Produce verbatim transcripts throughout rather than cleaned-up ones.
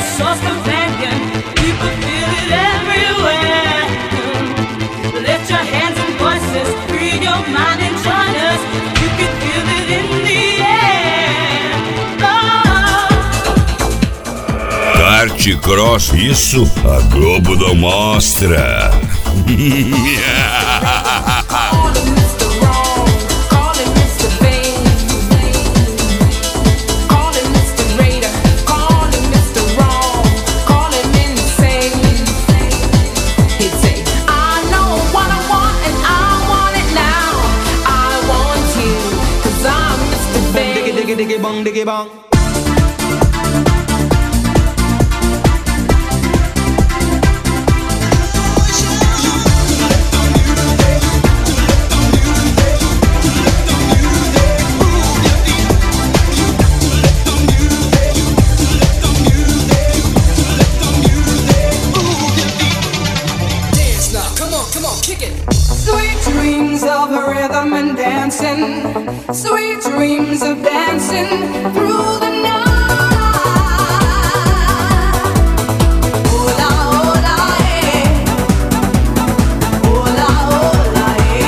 source companion. You could feel it everywhere. Lift your hands and voices, free your mind and join us. You can feel it in the air. Oh. Kart Cross, isso a Globo não mostra. Diggy bong, diggy bong. Dance now, come on, come on, kick it. Sweet dreams of rhythm and dancing, sweet dreams of dancing through the night. Hola, hola, eh. Hola, hola,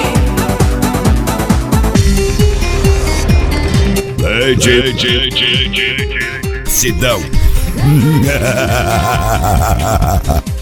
eh. Lady, Sidão.